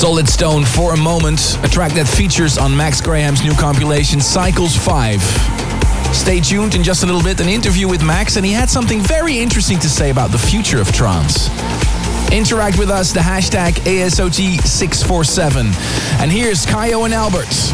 Solid Stone for a Moment, a track that features on Max Graham's new compilation Cycles 5. Stay tuned, in just a little bit, an interview with Max, and he had something very interesting to say about the future of trance. Interact with us, the hashtag ASOT647. And here's Kayo and Albert.